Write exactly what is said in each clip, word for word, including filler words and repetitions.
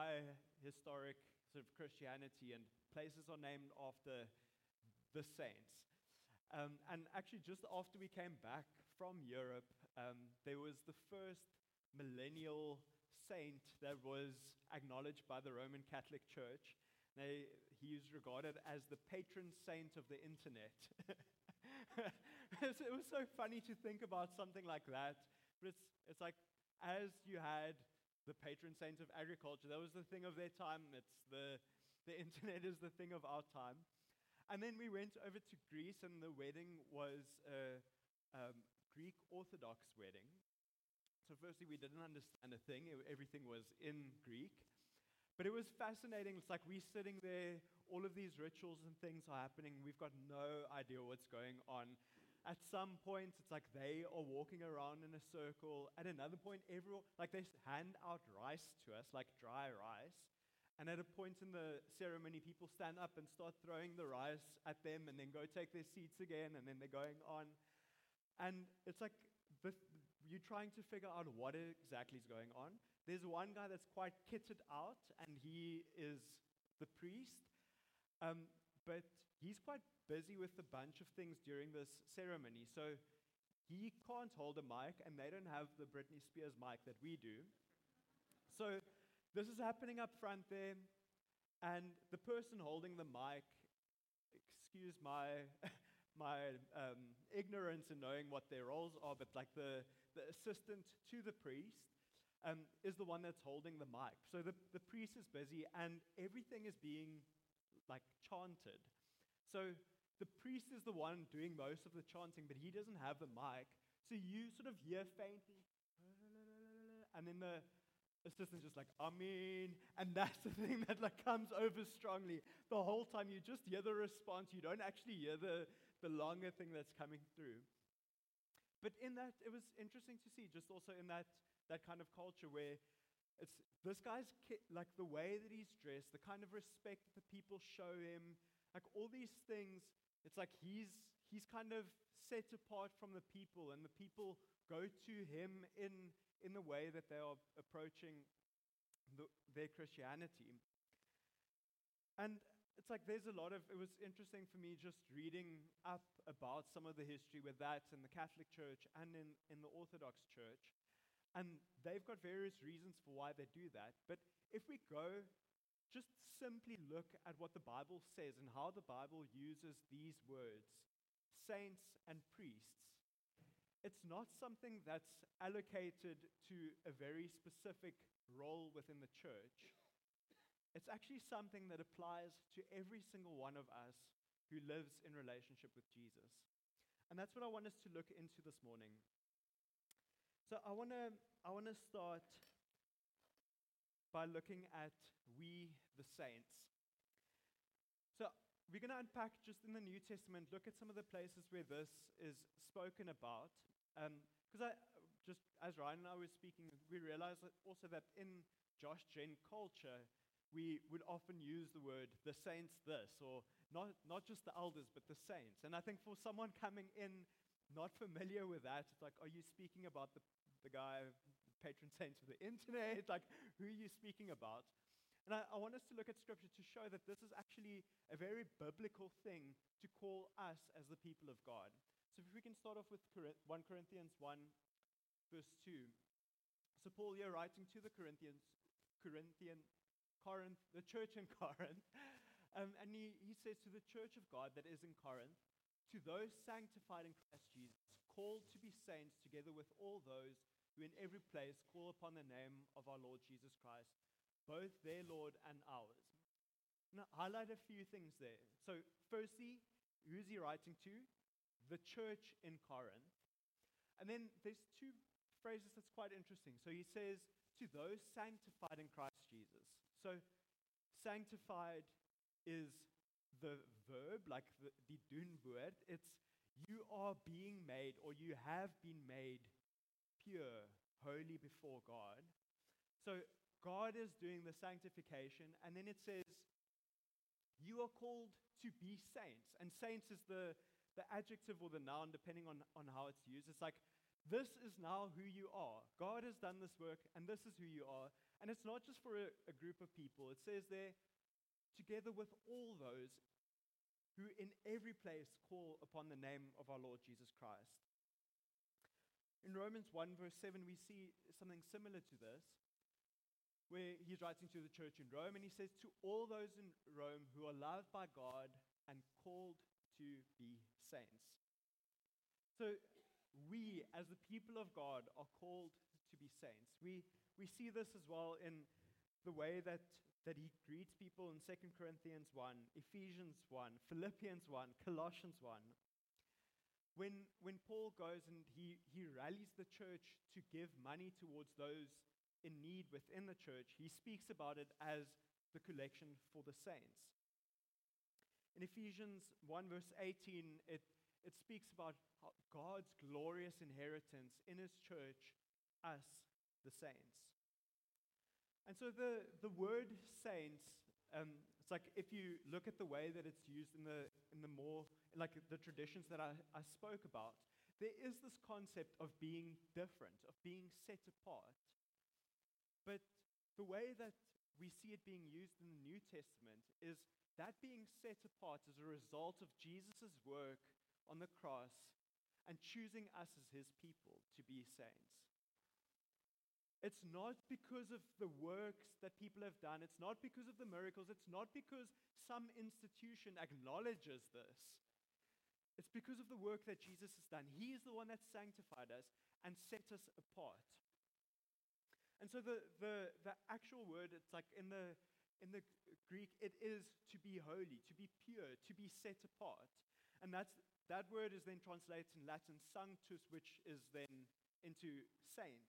high historic sort of Christianity, and places are named after the saints. Um, and actually, just after we came back from Europe, um, there was the first millennial saint that was acknowledged by the Roman Catholic Church. They, he is regarded as the patron saint of the internet. It was so funny to think about something like that, but it's, it's like, as you had the patron saint of agriculture, that was the thing of their time. It's the, the internet is the thing of our time. And then we went over to Greece, and the wedding was a um, Greek Orthodox wedding. So firstly, we didn't understand a thing. It- everything was in Greek. But it was fascinating. It's like we're sitting there, all of these rituals and things are happening. We've got no idea what's going on. At some point, it's like they are walking around in a circle. At another point, everyone, like they hand out rice to us, like dry rice. And at a point in the ceremony, people stand up and start throwing the rice at them and then go take their seats again, and then they're going on. And it's like the, you're trying to figure out what exactly is going on. There's one guy that's quite kitted out, and he is the priest. Um, but he's quite busy with a bunch of things during this ceremony. So he can't hold a mic, and they don't have the Britney Spears mic that we do. So this is happening up front there, and the person holding the mic, excuse my my um, ignorance in knowing what their roles are, but like the, the assistant to the priest um, is the one that's holding the mic. So the, the priest is busy, and everything is being like chanted. So the priest is the one doing most of the chanting, but he doesn't have the mic. So you sort of hear faintly, and then the assistant's just like, Amen. And that's the thing that like comes over strongly. The whole time you just hear the response. You don't actually hear the, the longer thing that's coming through. But in that, it was interesting to see, just also in that, that kind of culture where it's this guy's, ki- like the way that he's dressed, the kind of respect that the people show him, like all these things, it's like he's he's kind of set apart from the people, and the people go to him in in the way that they are approaching the, their Christianity. And it's like there's a lot of, it was interesting for me just reading up about some of the history with that in the Catholic Church and in, in the Orthodox Church. And they've got various reasons for why they do that. But if we go, just simply look at what the Bible says and how the Bible uses these words, saints and priests, it's not something that's allocated to a very specific role within the church. It's actually something that applies to every single one of us who lives in relationship with Jesus. And that's what I want us to look into this morning. So I want to I want to start by looking at we the saints. So we're going to unpack just in the New Testament, look at some of the places where this is spoken about. Because um, I just, as Ryan and I were speaking, we realized that also that in Josh Gen culture, we would often use the word the saints this, or not, not just the elders, but the saints. And I think for someone coming in not familiar with that, it's like, are you speaking about the, the guy, the patron saint of the internet? Like, who are you speaking about? And I, I want us to look at Scripture to show that this is actually a very biblical thing to call us as the people of God. So if we can start off with First Corinthians one, verse two. So Paul here writing to the Corinthians, Corinthian, Corinth, the church in Corinth, um, and he, he says to the church of God that is in Corinth, to those sanctified in Christ Jesus, called to be saints together with all those who in every place call upon the name of our Lord Jesus Christ, both their Lord and ours. Now, highlight a few things there. So, firstly, who's he writing to? The church in Corinth. And then there's two phrases that's quite interesting. So he says, to those sanctified in Christ Jesus. So, sanctified is the verb, like the, die doen woord. It's you are being made, or you have been made pure, holy before God. So, God is doing the sanctification, and then it says, you are called to be saints. And saints is the, the adjective or the noun, depending on, on how it's used. It's like, this is now who you are. God has done this work, and this is who you are. And it's not just for a, a group of people. It says there, together with all those who in every place call upon the name of our Lord Jesus Christ. In Romans one verse seven, we see something similar to this, where he's writing to the church in Rome, and he says, to all those in Rome who are loved by God and called to be saints. So we, as the people of God, are called to be saints. We, we see this as well in the way that, that he greets people in Second Corinthians one, Ephesians one, Philippians one, Colossians one. When, when Paul goes and he, he rallies the church to give money towards those in need within the church, he speaks about it as the collection for the saints. In Ephesians one verse eighteen, it, it speaks about how God's glorious inheritance in his church, us, the saints. And so the, the word saints, um, it's like if you look at the way that it's used in the in the more, like the traditions that I, I spoke about, there is this concept of being different, of being set apart. But the way that we see it being used in the New Testament is that being set apart as a result of Jesus' work on the cross and choosing us as his people to be saints. It's not because of the works that people have done. It's not because of the miracles. It's not because some institution acknowledges this. It's because of the work that Jesus has done. He is the one that sanctified us and set us apart. And so the, the, the actual word, it's like in the, in the Greek, it is to be holy, to be pure, to be set apart. And that's, that word is then translated in Latin sanctus, which is then into saint.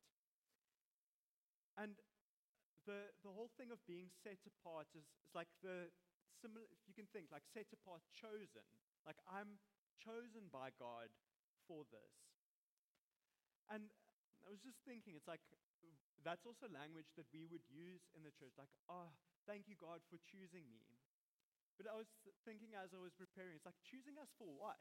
And the, the whole thing of being set apart is, is like the similar, if you can think, like set apart, chosen. Like I'm chosen by God for this. And I was just thinking, it's like, that's also language that we would use in the church, like, oh, thank you, God, for choosing me. But I was thinking as I was preparing, it's like, choosing us for what?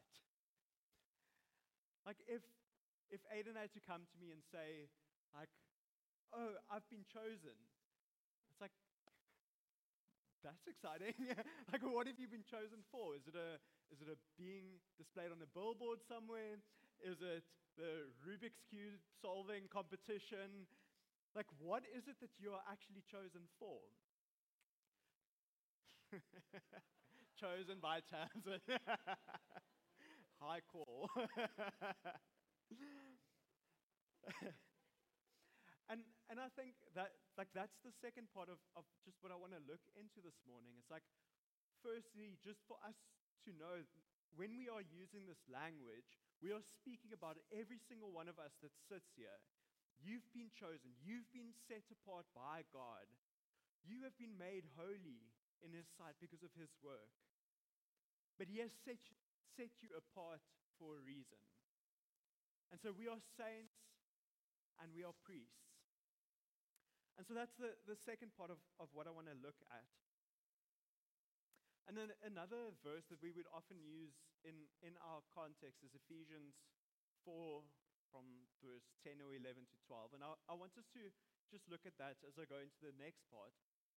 Like, if if Aiden had to come to me and say, like, oh, I've been chosen, it's like, that's exciting. Like, what have you been chosen for? Is it a is it a being displayed on a billboard somewhere? Is it the Rubik's Cube solving competition? Like, what is it that you are actually chosen for? Chosen by Tamsin. High call. and and I think that like that's the second part of, of just what I want to look into this morning. It's like, firstly, just for us to know, when we are using this language, we are speaking about every single one of us that sits here. You've been chosen. You've been set apart by God. You have been made holy in his sight because of his work. But he has set, set you apart for a reason. And so we are saints and we are priests. And so that's the, the second part of, of what I want to look at. And then another verse that we would often use in, in our context is Ephesians four, from verse ten or eleven to twelve. And I, I want us to just look at that as I go into the next part.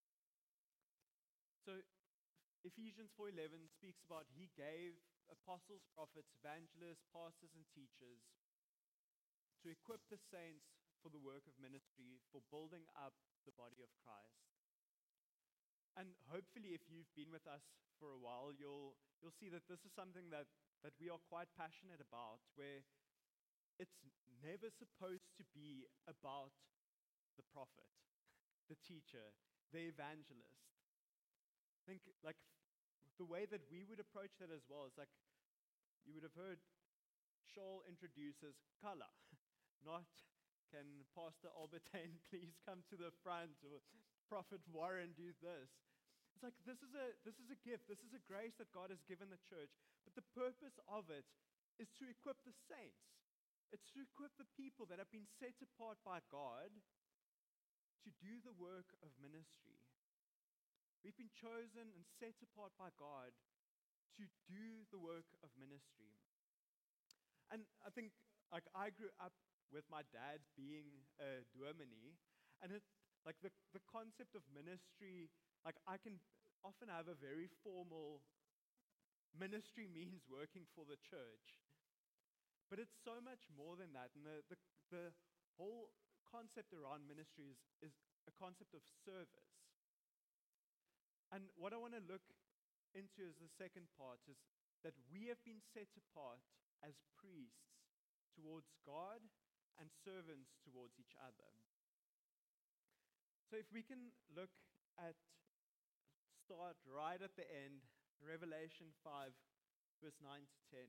So Ephesians four eleven speaks about he gave apostles, prophets, evangelists, pastors, and teachers to equip the saints for the work of ministry, for building up the body of Christ. And hopefully if you've been with us for a while, you'll you'll see that this is something that, that we are quite passionate about, where it's never supposed to be about the prophet, the teacher, the evangelist. I think like the way that we would approach that as well is like, you would have heard Shaul introduces color, not can Pastor Albertine please come to the front, or Prophet Warren do this. It's like this is a this is a gift, this is a grace that God has given the church, but the purpose of it is to equip the saints. It's to equip the people that have been set apart by God to do the work of ministry. We've been chosen and set apart by God to do the work of ministry. And I think, like, I grew up with my dad being a dominee, and it, Like the, the concept of ministry, like I can often have a very formal ministry means working for the church. But it's so much more than that. And the, the, the whole concept around ministry is, is a concept of service. And what I want to look into as the second part is that we have been set apart as priests towards God and servants towards each other. So if we can look at, start right at the end, Revelation five, verse nine to ten.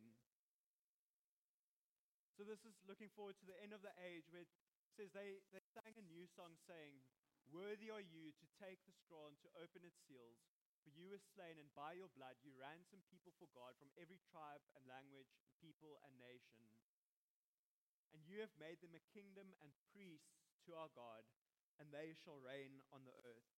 So this is looking forward to the end of the age, where it says they, they sang a new song saying, "Worthy are you to take the scroll and to open its seals, for you were slain, and by your blood you ransomed people for God from every tribe and language, and people and nation. And you have made them a kingdom and priests to our God, and they shall reign on the earth."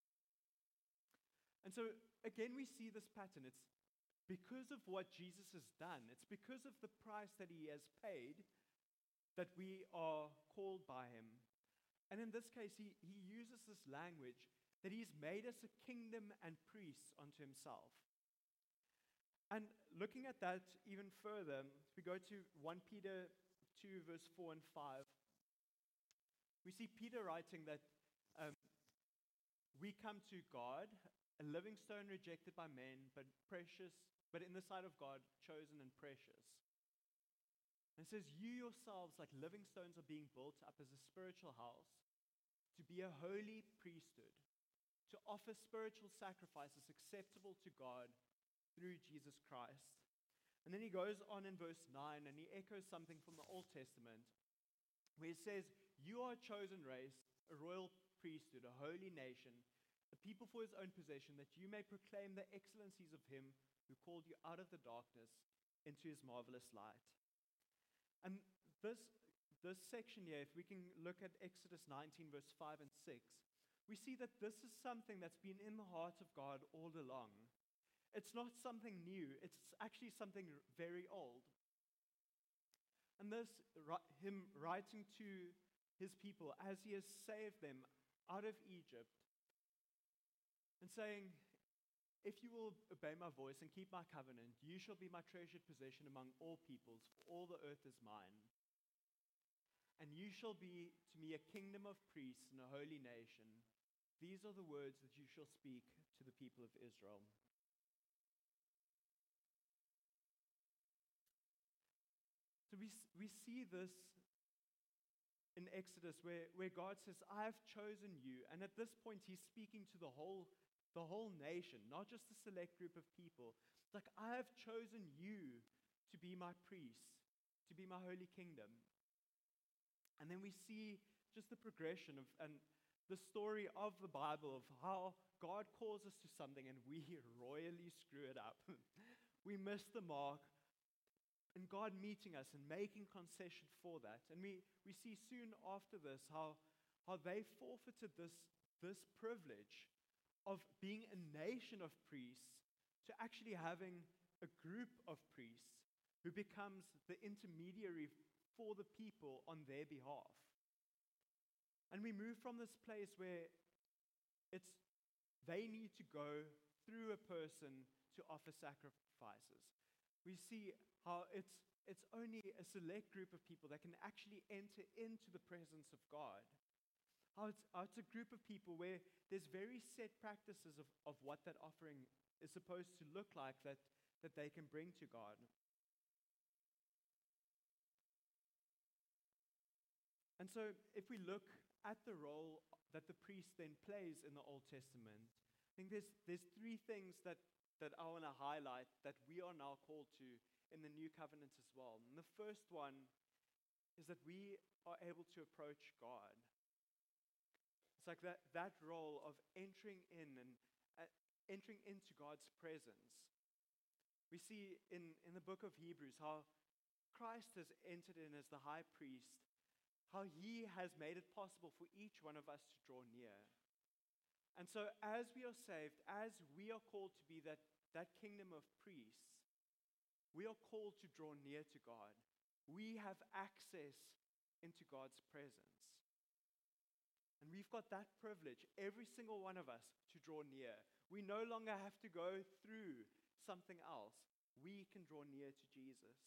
And so again we see this pattern. It's because of what Jesus has done. It's because of the price that he has paid that we are called by him. And in this case, he, he uses this language that he's made us a kingdom and priests unto himself. And looking at that even further, we go to First Peter two, verse four and five. We see Peter writing that um, we come to God, a living stone rejected by men, but precious, but in the sight of God, chosen and precious. And it says, you yourselves, like living stones, are being built up as a spiritual house, to be a holy priesthood, to offer spiritual sacrifices acceptable to God through Jesus Christ. And then he goes on in verse nine, and he echoes something from the Old Testament, where he says, you are a chosen race, a royal priesthood, a holy nation, a people for his own possession, that you may proclaim the excellencies of him who called you out of the darkness into his marvelous light. And this, this section here, if we can look at Exodus nineteen, verse five and six, we see that this is something that's been in the heart of God all along. It's not something new. It's actually something very old. And this, him writing to his people as he has saved them out of Egypt, and saying, if you will obey my voice and keep my covenant, you shall be my treasured possession among all peoples, for all the earth is mine. And you shall be to me a kingdom of priests and a holy nation. These are the words that you shall speak to the people of Israel. So we, we see this in Exodus where, where God says, I have chosen you. And at this point, he's speaking to the whole, the whole nation, not just a select group of people. It's like, I have chosen you to be my priests, to be my holy kingdom. And then we see just the progression of and the story of the Bible of how God calls us to something and we royally screw it up. We miss the mark. And God meeting us and making concession for that. And we, we see soon after this how, how they forfeited this, this privilege of being a nation of priests to actually having a group of priests who becomes the intermediary for the people on their behalf. And we move from this place where it's they need to go through a person to offer sacrifices. We see how it's, it's only a select group of people that can actually enter into the presence of God. How it's, how it's a group of people where there's very set practices of, of what that offering is supposed to look like that, that they can bring to God. And so if we look at the role that the priest then plays in the Old Testament, I think there's, there's three things that that I want to highlight that we are now called to in the new covenant as well. And the first one is that we are able to approach God. It's like that, that role of entering in and uh, entering into God's presence. We see in, in the book of Hebrews how Christ has entered in as the high priest, how he has made it possible for each one of us to draw near. And so as we are saved, as we are called to be that, that kingdom of priests, we are called to draw near to God. We have access into God's presence. And we've got that privilege, every single one of us, to draw near. We no longer have to go through something else. We can draw near to Jesus.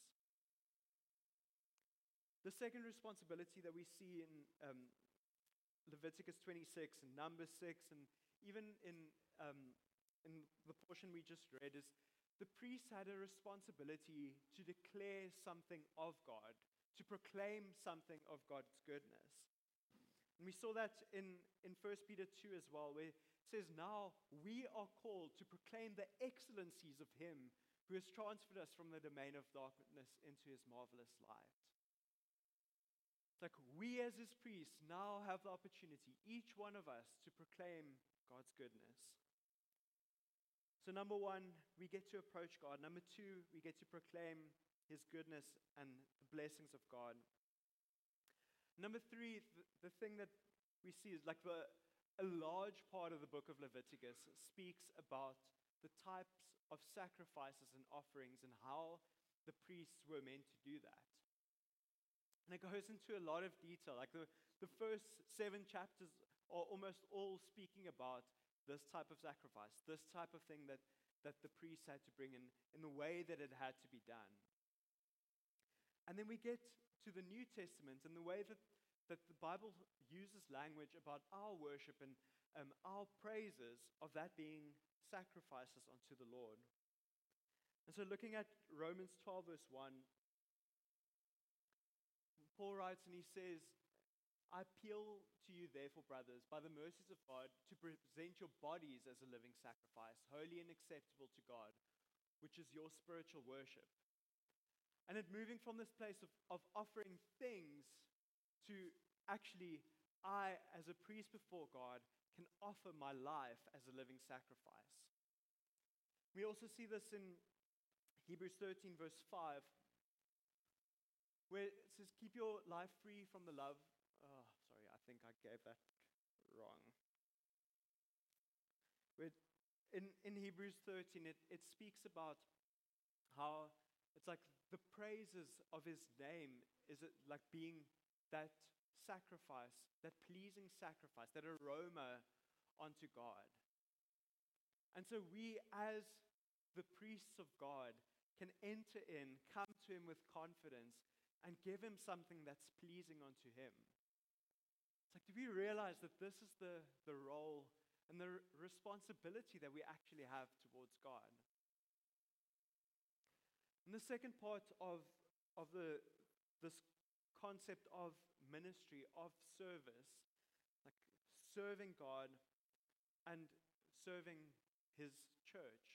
The second responsibility that we see in um, Leviticus twenty-six and Numbers six, and even in, um, in the portion we just read, is the priest had a responsibility to declare something of God, to proclaim something of God's goodness. And we saw that in, in First Peter two as well, where it says, now we are called to proclaim the excellencies of him who has transferred us from the domain of darkness into his marvelous light. It's like we as his priests now have the opportunity, each one of us, to proclaim God's goodness. So number one, we get to approach God. Number two, we get to proclaim his goodness and the blessings of God. Number three, th- the thing that we see is like the, a large part of the book of Leviticus speaks about the types of sacrifices and offerings and how the priests were meant to do that. And it goes into a lot of detail. Like the, the first seven chapters are almost all speaking about this type of sacrifice, this type of thing that, that the priests had to bring in, in the way that it had to be done. And then we get to the New Testament and the way that, that the Bible uses language about our worship and um, our praises of that being sacrifices unto the Lord. And so looking at Romans twelve verse one, Paul writes and he says, I appeal to you therefore, brothers, by the mercies of God, to present your bodies as a living sacrifice, holy and acceptable to God, which is your spiritual worship. And it moving from this place of, of offering things to actually, I, as a priest before God, can offer my life as a living sacrifice. We also see this in Hebrews thirteen verse five, where it says, keep your life free from the love. Oh, sorry, I think I gave that wrong. Where in, in Hebrews thirteen, it, it speaks about how it's like the praises of his name is it like being that sacrifice, that pleasing sacrifice, that aroma unto God. And so we as the priests of God can enter in, come to him with confidence, and give him something that's pleasing unto him. It's like, do we realize that this is the, the role and the r- responsibility that we actually have towards God? And the second part of, of the, this concept of ministry, of service, like serving God and serving his church.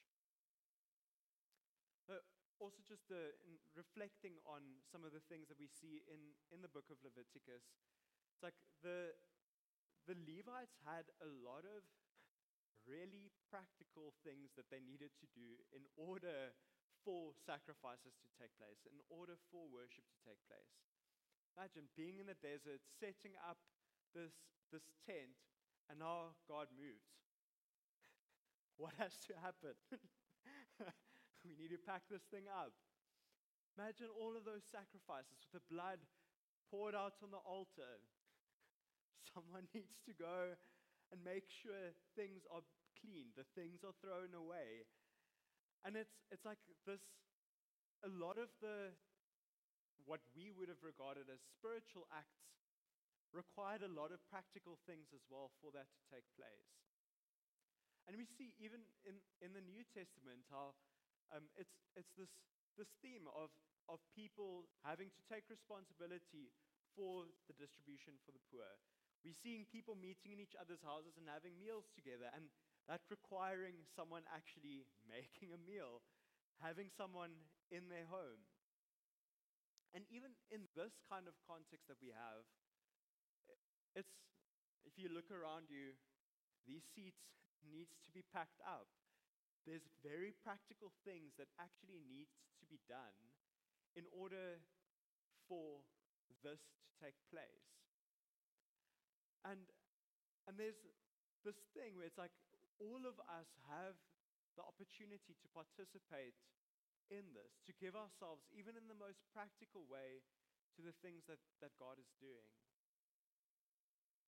Uh, also just uh, in reflecting on some of the things that we see in, in the book of Leviticus, it's like the, the Levites had a lot of really practical things that they needed to do in order for sacrifices to take place, in order for worship to take place. Imagine being in the desert, setting up this, this tent, and now God moves. What has to happen? We need to pack this thing up. Imagine all of those sacrifices with the blood poured out on the altar. Someone needs to go and make sure things are clean, the things are thrown away. And it's it's like this, a lot of the, what we would have regarded as spiritual acts required a lot of practical things as well for that to take place. And we see even in, in the New Testament how um, it's it's this this theme of, of people having to take responsibility for the distribution for the poor. We're seeing people meeting in each other's houses and having meals together, and that requiring someone actually making a meal, having someone in their home. And even in this kind of context that we have, it's, if you look around you, these seats needs to be packed up. There's very practical things that actually needs to be done in order for this to take place. And and there's this thing where it's like all of us have the opportunity to participate in this, to give ourselves, even in the most practical way, to the things that, that God is doing.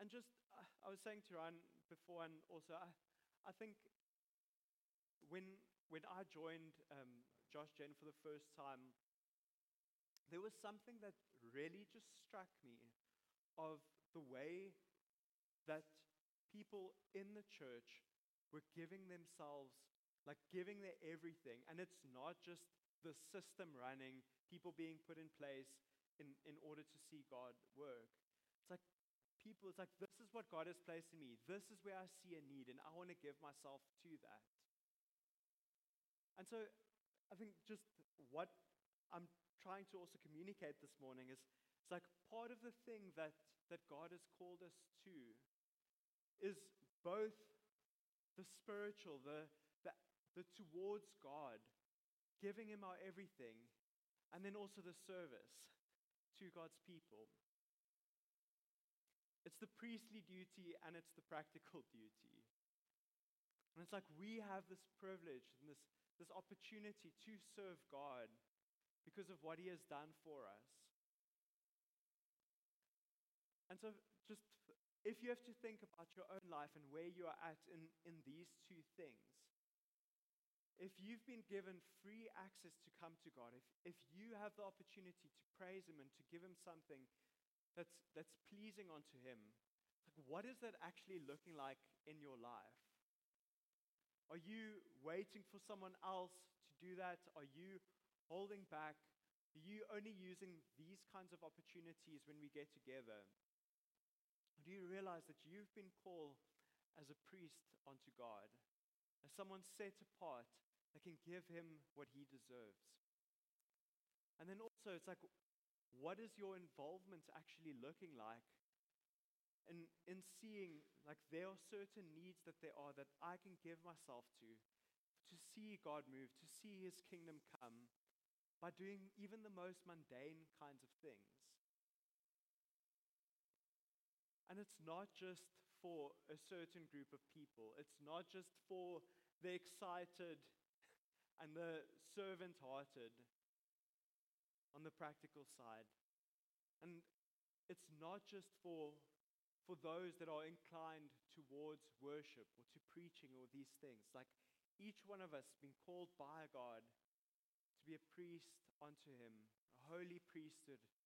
and just, uh, I was saying to Ryan before, and also, I, I think when when I joined um, Josh Gen for the first time, there was something that really just struck me of the way that people in the church were giving themselves, like giving their everything. And it's not just the system running, people being put in place in, in order to see God work. It's like people, it's like, this is what God has placed in me. This is where I see a need, and I want to give myself to that. And so I think just what I'm trying to also communicate this morning is, it's like part of the thing that, that God has called us to is both the spiritual, the, the, the towards God, giving Him our everything, and then also the service to God's people. It's the priestly duty and it's the practical duty. And it's like we have this privilege and this, this opportunity to serve God because of what He has done for us. And so just, if you have to think about your own life and where you are at in, in these two things, if you've been given free access to come to God, if, if you have the opportunity to praise Him and to give Him something that's, that's pleasing unto Him, like what is that actually looking like in your life? Are you waiting for someone else to do that? Are you holding back? Are you only using these kinds of opportunities when we get together? Do you realize that you've been called as a priest unto God, as someone set apart that can give Him what He deserves? And then also, it's like, what is your involvement actually looking like in, in seeing, like, there are certain needs that there are that I can give myself to, to see God move, to see His kingdom come, by doing even the most mundane kinds of things. And it's not just for a certain group of people. It's not just for the excited and the servant-hearted on the practical side. And it's not just for, for those that are inclined towards worship or to preaching or these things. Like each one of us being called by God to be a priest unto Him, a holy priesthood